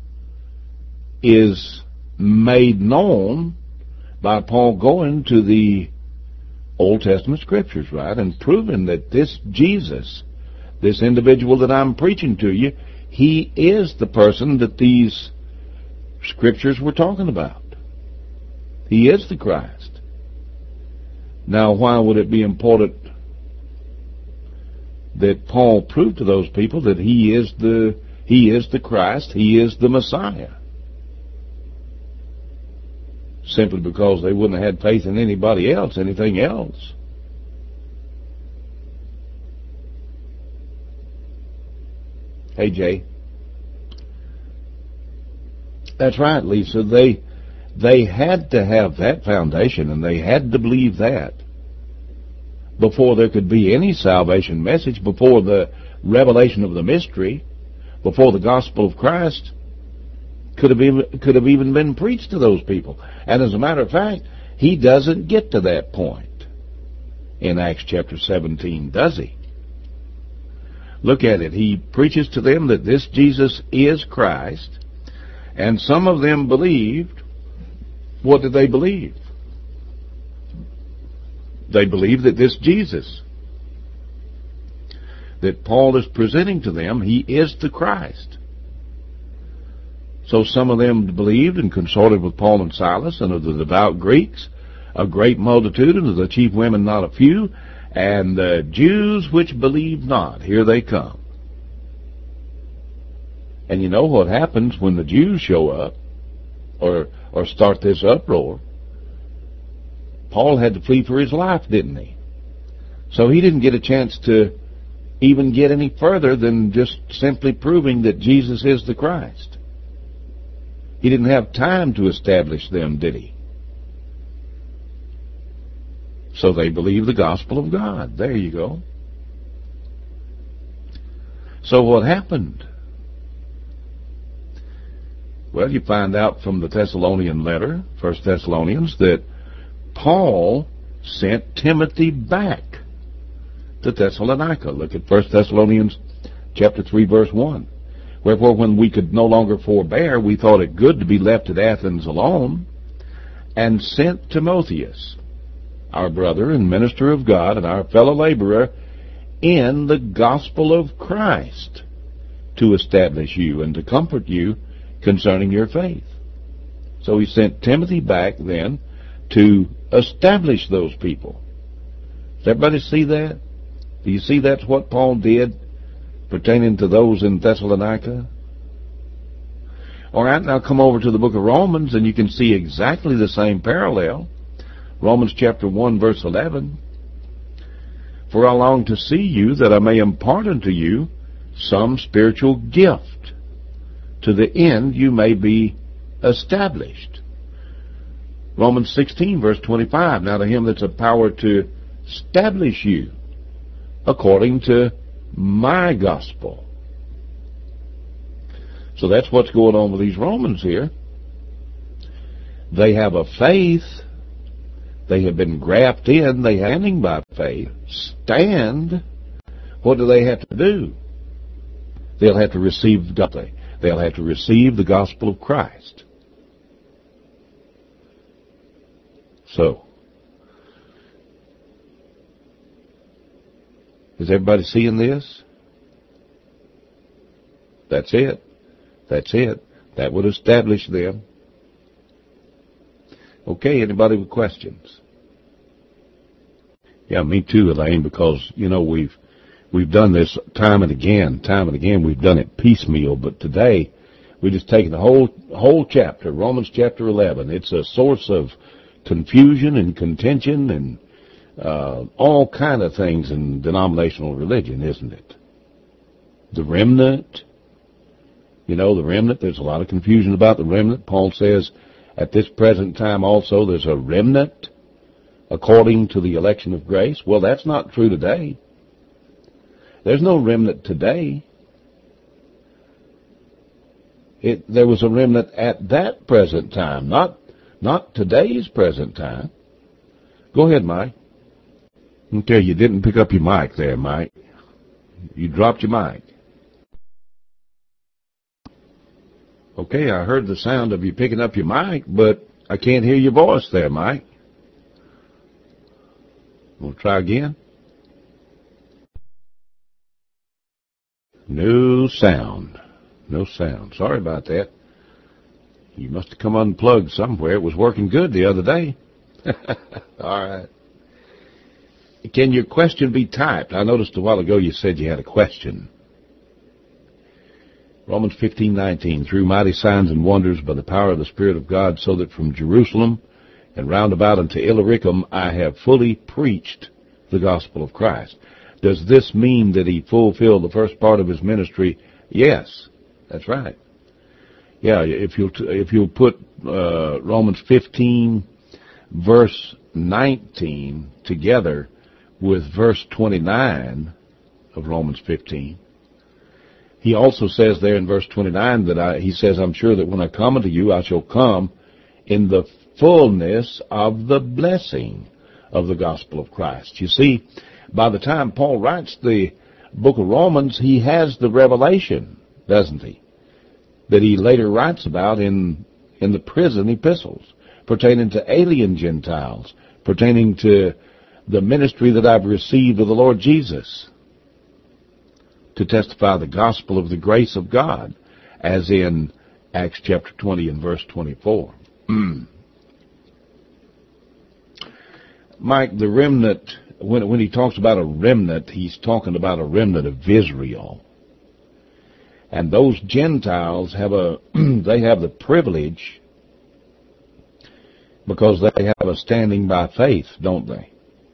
is made known by Paul going to the Old Testament scriptures, right, and proving that this Jesus, this individual that I'm preaching to you, he is the person that these scriptures were talking about. He is the Christ. Now, why would it be important that Paul proved to those people that he is the he is the Christ, he is the Messiah? Simply because they wouldn't have had faith in anybody else, anything else. Hey, Jay. That's right, Lisa. They they had to have that foundation, and they had to believe that before there could be any salvation message, before the revelation of the mystery, before the gospel of Christ could have even, could have even been preached to those people. And as a matter of fact, he doesn't get to that point in Acts chapter seventeen, does he? Look at it. He preaches to them that this Jesus is Christ, And some of them believed. What did they believe? They believed that this Jesus that Paul is presenting to them, he is the Christ. So some of them believed and consorted with Paul and Silas, and of the devout Greeks a great multitude, and of the chief women not a few, and the Jews which believed not, here they come. And you know what happens when the Jews show up, or or start this uproar? Paul had to flee for his life, didn't he? So he didn't get a chance to even get any further than just simply proving that Jesus is the Christ. He didn't have time to establish them, did he? So they believe the gospel of God. There you go. So what happened? Well, you find out from the Thessalonian letter, First Thessalonians, that Paul sent Timothy back to Thessalonica. Look at First Thessalonians chapter three, verse one. Wherefore, when we could no longer forbear, we thought it good to be left at Athens alone, and sent Timotheus, our brother and minister of God, and our fellow laborer in the gospel of Christ, to establish you and to comfort you concerning your faith. So he sent Timothy back then to establish those people. Does everybody see that? Do you see that's what Paul did pertaining to those in Thessalonica? All right, now come over to the book of Romans, and you can see exactly the same parallel. Romans chapter one, verse eleven. For I long to see you, that I may impart unto you some spiritual gift, to the end you may be established. Romans sixteen, verse twenty-five. Now to him that's a power to establish you according to my gospel. So that's what's going on with these Romans here. They have a faith. They have been grafted in. They are standing by faith. Stand. What do they have to do? They'll have to receive God. They'll have to receive the gospel of Christ. So, is everybody seeing this? That's it. That's it. That would establish them. Okay, anybody with questions? Yeah, me too, Elaine, because, you know, we've we've done this time and again, time and again. We've done it piecemeal, but today we're just taking the whole whole chapter, Romans chapter eleven. It's a source of confusion and contention and uh, all kind of things in denominational religion, isn't it? The remnant, you know, the remnant, there's a lot of confusion about the remnant. Paul says, at this present time also there's a remnant according to the election of grace. Well, that's not true today. There's no remnant today. It, there was a remnant at that present time, not not today's present time. Go ahead, Mike. Okay, you didn't pick up your mic there, Mike. You dropped your mic. Okay, I heard the sound of you picking up your mic, but I can't hear your voice there, Mike. We'll try again. No sound. No sound. Sorry about that. You must have come unplugged somewhere. It was working good the other day. All right. Can your question be typed? I noticed a while ago you said you had a question. Romans fifteen nineteen, through mighty signs and wonders by the power of the Spirit of God, so that from Jerusalem and round about unto Illyricum I have fully preached the gospel of Christ. Does this mean that he fulfilled the first part of his ministry? Yes, that's right. Yeah, if you'll if you'll put uh, Romans fifteen verse nineteen together with verse twenty-nine of Romans fifteen. He also says there in verse twenty-nine that I, he says, I'm sure that when I come unto you, I shall come in the fullness of the blessing of the gospel of Christ. You see, by the time Paul writes the book of Romans, he has the revelation, doesn't he? that he later writes about in, in the prison epistles, pertaining to alien Gentiles, pertaining to the ministry that I've received of the Lord Jesus, to testify the gospel of the grace of God, as in Acts chapter twenty and verse twenty-four. Mike, the remnant, when, when he talks about a remnant, he's talking about a remnant of Israel. And those Gentiles have a, they have the privilege because they have a standing by faith, don't they?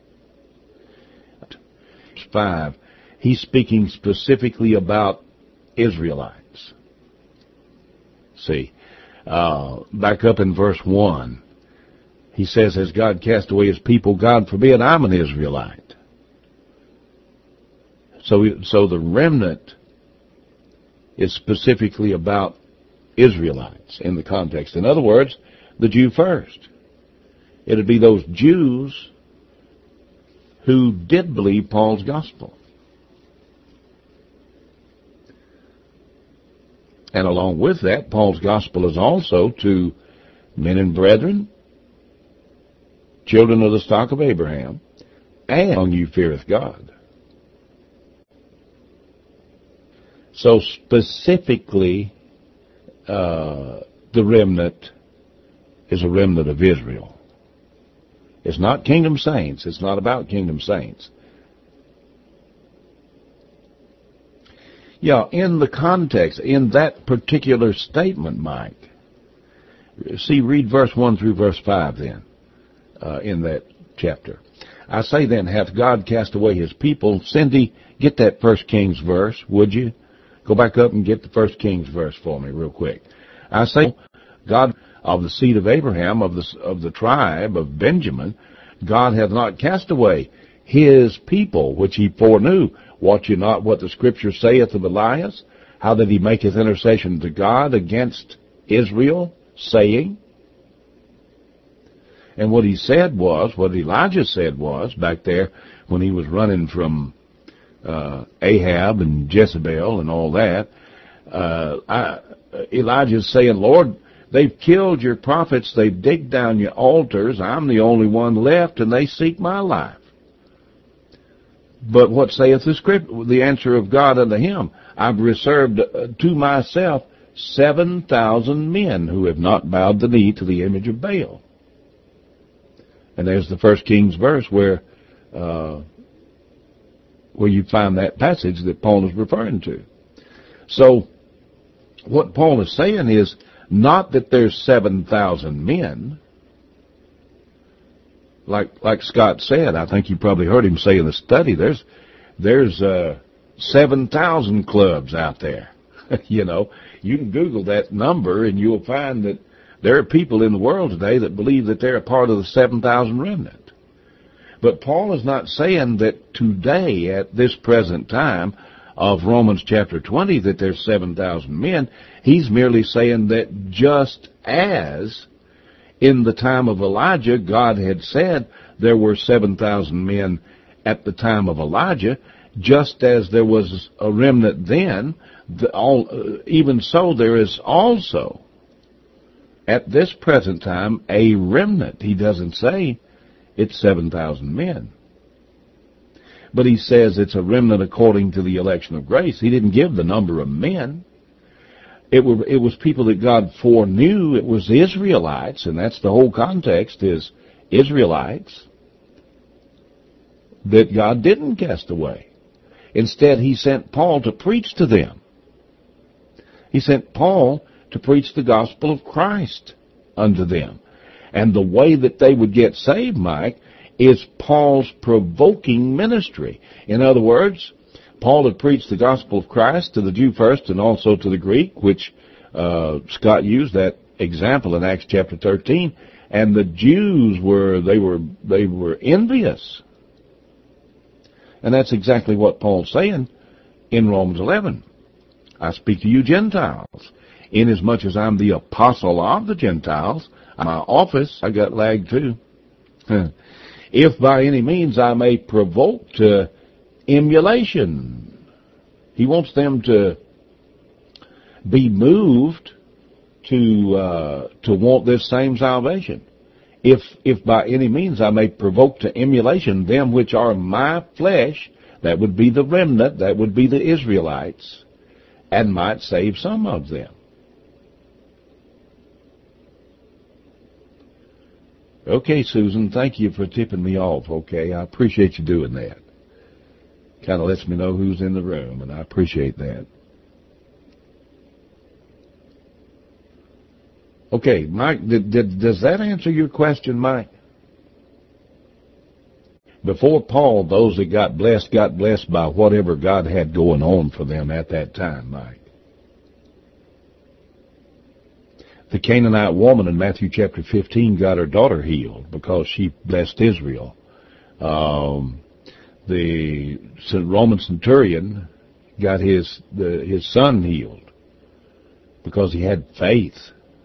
Five, he's speaking specifically about Israelites. See, uh, back up in verse one, he says, has God cast away his people? God forbid, I'm an Israelite. So, so the remnant is specifically about Israelites in the context. In other words, the Jew first. It would be those Jews who did believe Paul's gospel. And along with that, Paul's gospel is also to men and brethren, children of the stock of Abraham, and among you feareth God. So specifically, uh, the remnant is a remnant of Israel. It's not kingdom saints. It's not about kingdom saints. Yeah, in the context, in that particular statement, Mike, see, read verse one through verse five then, uh, in that chapter. I say then, hath God cast away his people? Cindy, get that First Kings verse, would you? Go back up and get the First Kings verse for me real quick. I say, God of the seed of Abraham, of the, of the tribe of Benjamin, God hath not cast away his people, which he foreknew. Watch you not what the Scripture saith of Elias, how that he maketh intercession to God against Israel, saying. And what he said was, what Elijah said was, back there when he was running from uh, Ahab and Jezebel and all that, uh, I, Elijah's saying, Lord, they've killed your prophets, they've digged down your altars, I'm the only one left, and they seek my life. But what saith the Scripture? The answer of God unto him, I've reserved to myself seven thousand men who have not bowed the knee to the image of Baal. And there's the First Kings verse where uh, where you find that passage that Paul is referring to. So what Paul is saying is not that there's seven thousand men. Like like Scott said, I think you probably heard him say in the study, there's there's uh, seven thousand clubs out there. You know, you can Google that number and you'll find that there are people in the world today that believe that they're a part of the seven thousand remnant. But Paul is not saying that today, at this present time of Romans chapter twenty, that there's seven thousand men. He's merely saying that just as in the time of Elijah, God had said there were seven thousand men at the time of Elijah, just as there was a remnant then, the, all, uh, even so there is also, at this present time, a remnant. He doesn't say it's seven thousand men. But he says it's a remnant according to the election of grace. He didn't give the number of men. It, were, it was people that God foreknew. It was Israelites, and that's the whole context, is Israelites that God didn't cast away. Instead, he sent Paul to preach to them. He sent Paul to preach the gospel of Christ unto them. And the way that they would get saved, Mike, is Paul's provoking ministry. In other words, Paul had preached the gospel of Christ to the Jew first and also to the Greek, which uh, Scott used that example in Acts chapter thirteen. And the Jews were they were they were envious, and that's exactly what Paul's saying in Romans eleven. I speak to you Gentiles, inasmuch as I'm the apostle of the Gentiles. My office I got lagged too. If by any means I may provoke to emulation. He wants them to be moved to uh, to want this same salvation. If if by any means I may provoke to emulation them which are my flesh, that would be the remnant, that would be the Israelites, and might save some of them. Okay, Susan, thank you for tipping me off, okay? I appreciate you doing that. Kind of lets me know who's in the room, and I appreciate that. Okay, Mike, did, did, does that answer your question, Mike? Before Paul, those that got blessed got blessed by whatever God had going on for them at that time, Mike. The Canaanite woman in Matthew chapter fifteen got her daughter healed because she blessed Israel. Um, the Roman centurion got his the, his son healed because he had faith.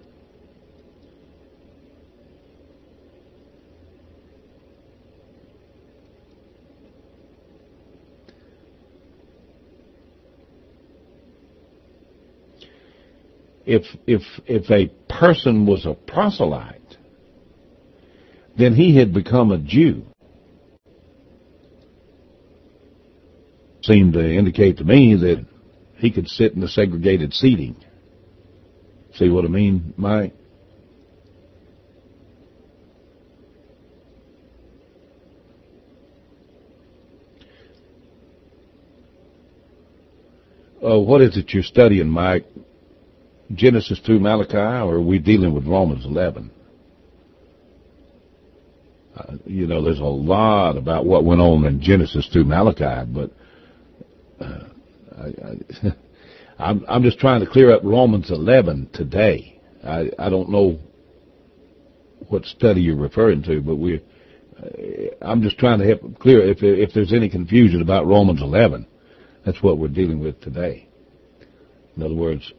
If if if a person was a proselyte, then he had become a Jew. Seemed to indicate to me that he could sit in the segregated seating. See what I mean, Mike? Uh, what is it you're studying, Mike? Genesis through Malachi, or are we dealing with Romans eleven? Uh, you know, there's a lot about what went on in Genesis through Malachi, but uh, I, I, I'm, I'm just trying to clear up Romans eleven today. I, I don't know what study you're referring to, but we uh, I'm just trying to help clear if if there's any confusion about Romans eleven. That's what we're dealing with today. In other words,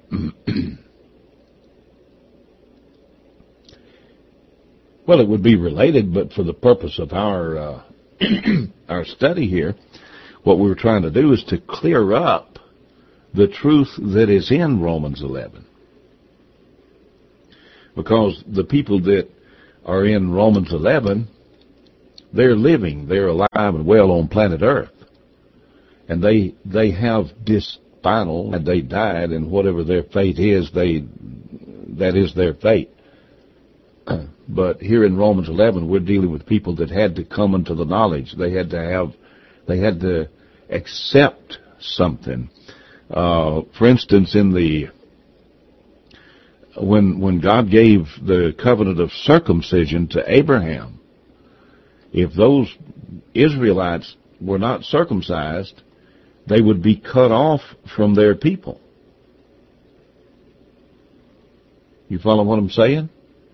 well, it would be related, but for the purpose of our uh, our study here, what we were trying to do is to clear up the truth that is in Romans eleven. Because the people that are in Romans eleven, they're living, they're alive and well on planet Earth. And they they have this final, and they died, and whatever their fate is, they that is their fate. But here in Romans eleven, we're dealing with people that had to come into the knowledge. They had to have, they had to accept something. Uh, for instance, in the when when God gave the covenant of circumcision to Abraham, if those Israelites were not circumcised, they would be cut off from their people. You follow what I'm saying?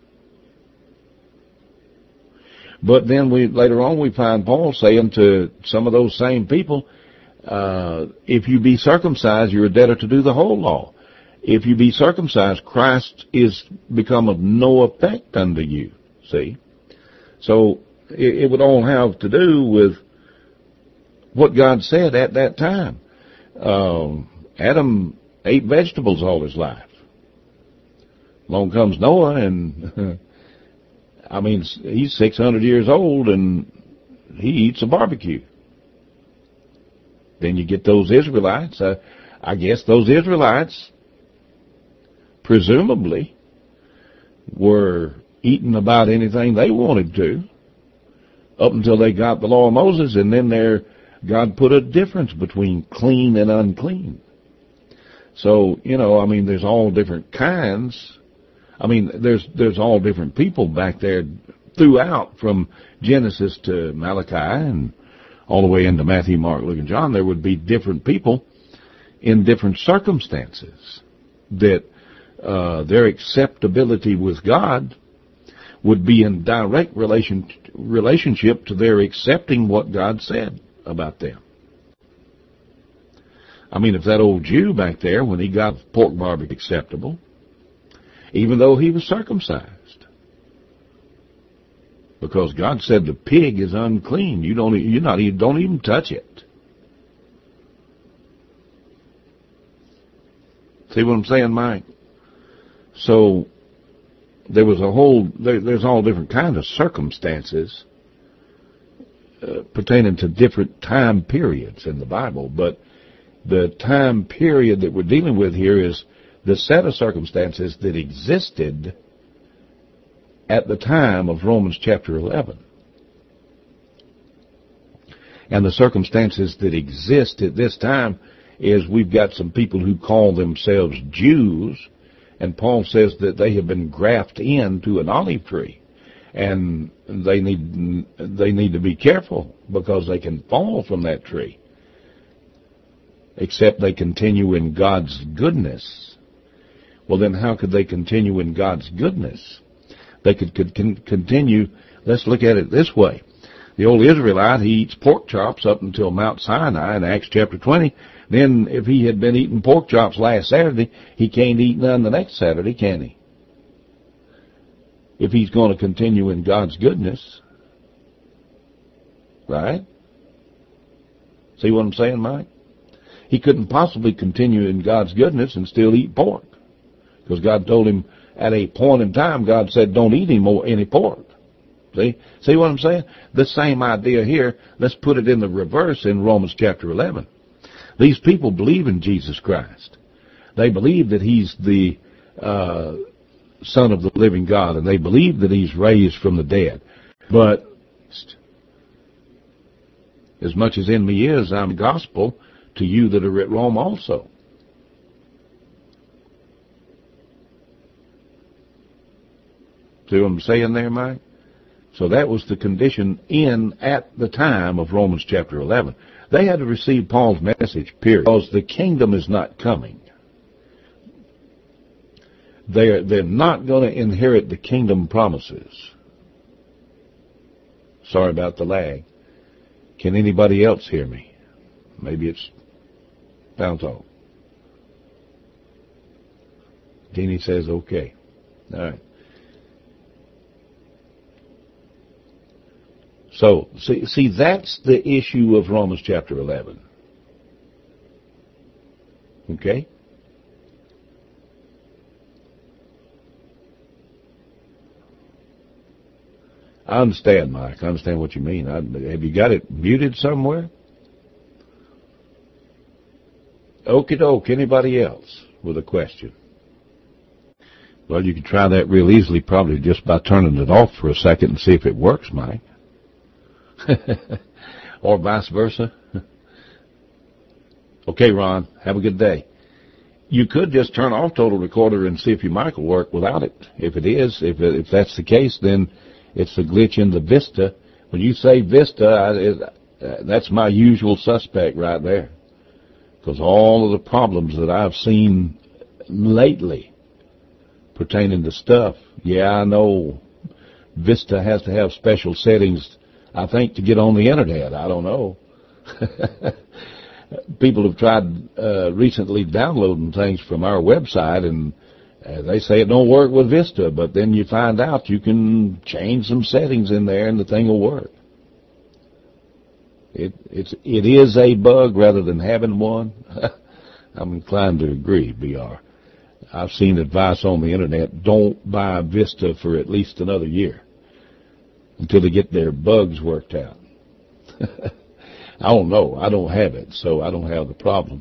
But then we later on we find Paul saying to some of those same people, uh, if you be circumcised, you're a debtor to do the whole law. If you be circumcised, Christ is become of no effect unto you. See? So it, it would all have to do with what God said at that time. Uh, Adam ate vegetables all his life. Along comes Noah, and I mean, he's six hundred years old, and he eats a barbecue. Then you get those Israelites. Uh, I guess those Israelites, presumably, were eating about anything they wanted to, up until they got the law of Moses, and then they're God put a difference between clean and unclean. So, you know, I mean, there's all different kinds. I mean, there's there's all different people back there throughout, from Genesis to Malachi and all the way into Matthew, Mark, Luke, and John. There would be different people in different circumstances that uh, their acceptability with God would be in direct relation relationship to their accepting what God said about them. I mean, if that old Jew back there, when he got pork barbecue acceptable, even though he was circumcised, because God said the pig is unclean, you don't, you not, you don't even touch it. See what I'm saying, Mike? So there was a whole, there, there's all different kinds of circumstances uh, pertaining to different time periods in the Bible. But the time period that we're dealing with here is the set of circumstances that existed at the time of Romans chapter eleven. And the circumstances that exist at this time is we've got some people who call themselves Jews, and Paul says that they have been grafted into an olive tree, and they need they need to be careful because they can fall from that tree, except they continue in God's goodness. Well, then how could they continue in God's goodness? They could, could con- continue, let's look at it this way. The old Israelite, he eats pork chops up until Mount Sinai in Acts chapter twenty. Then if he had been eating pork chops last Saturday, he can't eat none the next Saturday, can he? If he's going to continue in God's goodness. Right? See what I'm saying, Mike? He couldn't possibly continue in God's goodness and still eat pork. Because God told him at a point in time, God said, don't eat any more any pork. See? See what I'm saying? The same idea here. Let's put it in the reverse in Romans chapter eleven. These people believe in Jesus Christ. They believe that He's the uh, Son of the living God, and they believe that He's raised from the dead. But as much as in me is, I'm the gospel to you that are at Rome also. See what I'm saying there, Mike? So that was the condition in at the time of Romans chapter eleven. They had to receive Paul's message, period, because the kingdom is not coming. They're, they're not going to inherit the kingdom promises. Sorry about the lag. Can anybody else hear me? Maybe it's bounce off. Deanie says okay. All right. So, see, see, that's the issue of Romans chapter eleven. Okay? I understand, Mike. I understand what you mean. I, have you got it muted somewhere? Okie doke. Anybody else with a question? Well, you can try that real easily, probably just by turning it off for a second and see if it works, Mike. Or vice versa. Okay, Ron, have a good day. You could just turn off Total Recorder and see if your mic will work without it. If it is, if it, if that's the case, then it's a glitch in the Vista. When you say Vista, I, it, uh, that's my usual suspect right there. Because all of the problems that I've seen lately pertaining to stuff, yeah, I know Vista has to have special settings, I think, to get on the internet. I don't know. People have tried uh, recently downloading things from our website, and uh, they say it don't work with Vista, but then you find out you can change some settings in there and the thing will work. It, it's, it is a bug rather than having one. I'm inclined to agree, B R. I've seen advice on the internet, don't buy Vista for at least another year until they get their bugs worked out. I don't know. I don't have it, so I don't have the problem.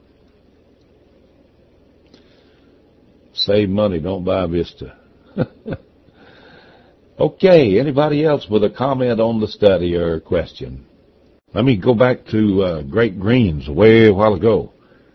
Save money, don't buy Vista. Okay, anybody else with a comment on the study or a question? Let me go back to uh, Great Greens way a while ago.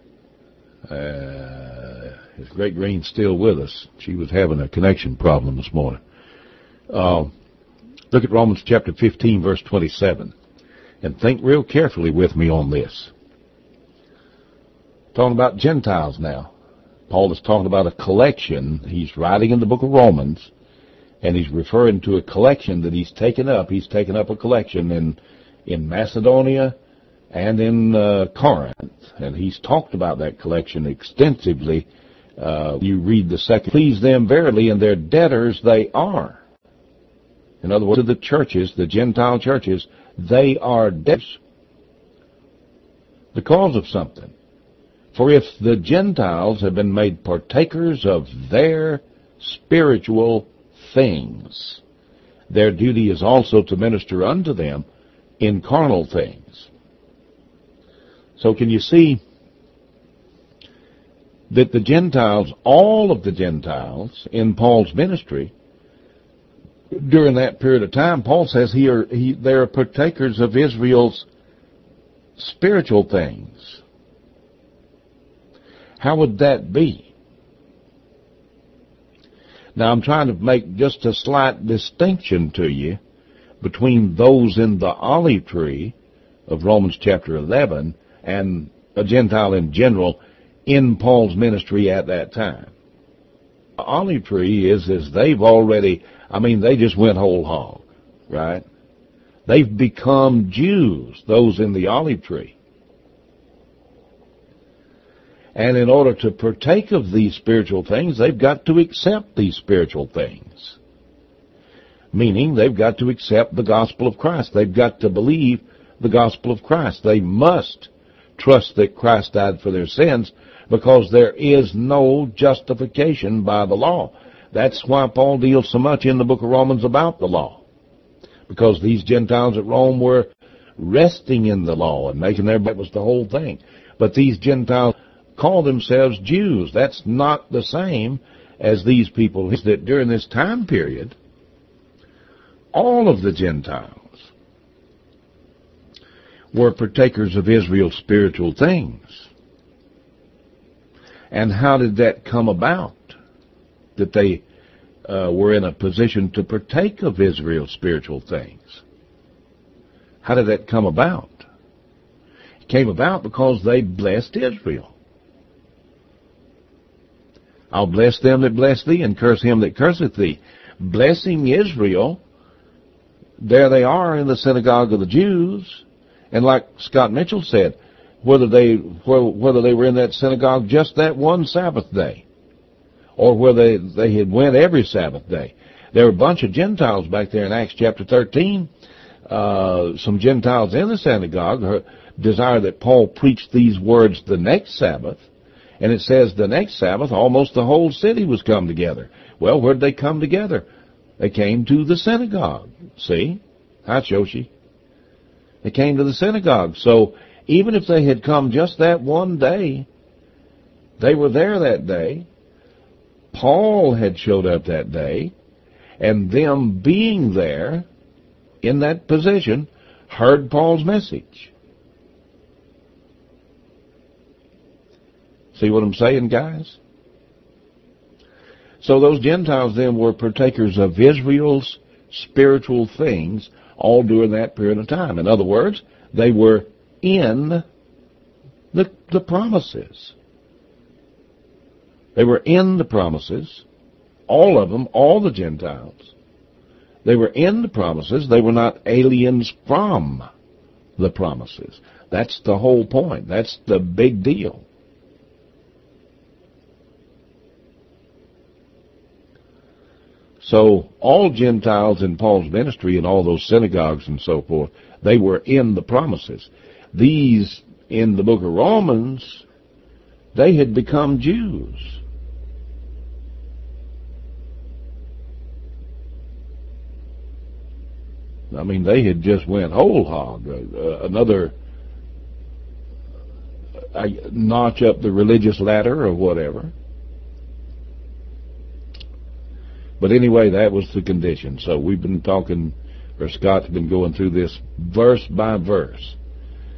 Uh, is Great Green still with us? She was having a connection problem this morning. Uh, look at Romans chapter fifteen, verse twenty-seven. And think real carefully with me on this. Talking about Gentiles now. Paul is talking about a collection. He's writing in the book of Romans, and he's referring to a collection that he's taken up. He's taken up a collection in, in Macedonia and in uh, Corinth. And he's talked about that collection extensively. Uh, you read the second. Please them verily, and their debtors they are. In other words, to the churches, the Gentile churches, they are debtors because of something. For if the Gentiles have been made partakers of their spiritual things, their duty is also to minister unto them in carnal things. So can you see that the Gentiles, all of the Gentiles in Paul's ministry, during that period of time, Paul says he are, he, they are partakers of Israel's spiritual things. How would that be? Now I'm trying to make just a slight distinction to you between those in the olive tree of Romans chapter eleven and a Gentile in general in Paul's ministry at that time. The olive tree is, is they've already, I mean, they just went whole hog, right? They've become Jews, those in the olive tree. And in order to partake of these spiritual things, they've got to accept these spiritual things. Meaning, they've got to accept the gospel of Christ. They've got to believe the gospel of Christ. They must trust that Christ died for their sins, because there is no justification by the law. That's why Paul deals so much in the book of Romans about the law. Because these Gentiles at Rome were resting in the law and making their, that was the whole thing. But these Gentiles call themselves Jews. That's not the same as these people. Is that during this time period, all of the Gentiles were partakers of Israel's spiritual things. And how did that come about? That they uh, were in a position to partake of Israel's spiritual things. How did that come about? It came about because they blessed Israel. I'll bless them that bless thee, and curse him that curseth thee. Blessing Israel, there they are in the synagogue of the Jews. And like Scott Mitchell said, whether they whether they were in that synagogue just that one Sabbath day, or whether they, they had went every Sabbath day. There were a bunch of Gentiles back there in Acts chapter thirteen. Uh, some Gentiles in the synagogue desired that Paul preach these words the next Sabbath. And it says the next Sabbath, almost the whole city was come together. Well, where did they come together? They came to the synagogue. See? Hi, Shoshi. They came to the synagogue. So even if they had come just that one day, they were there that day. Paul had showed up that day, and them being there in that position heard Paul's message. See what I'm saying, guys? So those Gentiles then were partakers of Israel's spiritual things all during that period of time. In other words, they were in the, the promises. They were in the promises, all of them, all the Gentiles. They were in the promises. They were not aliens from the promises. That's the whole point. That's the big deal. So all Gentiles in Paul's ministry and all those synagogues and so forth, they were in the promises. These, in the book of Romans, they had become Jews. I mean, they had just went whole hog, uh, another uh, notch up the religious ladder or whatever. But anyway, that was the condition. So we've been talking, or Scott's been going through this verse by verse.